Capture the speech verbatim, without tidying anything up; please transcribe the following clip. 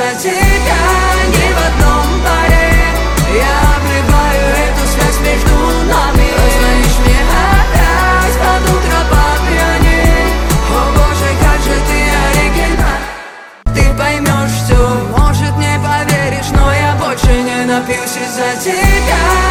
за тебя не в одном паре. Я обрываю эту связь между нами. Позвонишь мне опять под утро по пьяни. О боже, как же ты оригинальна. Ты поймешь все, может не поверишь, но я больше не напьюсь из-за тебя.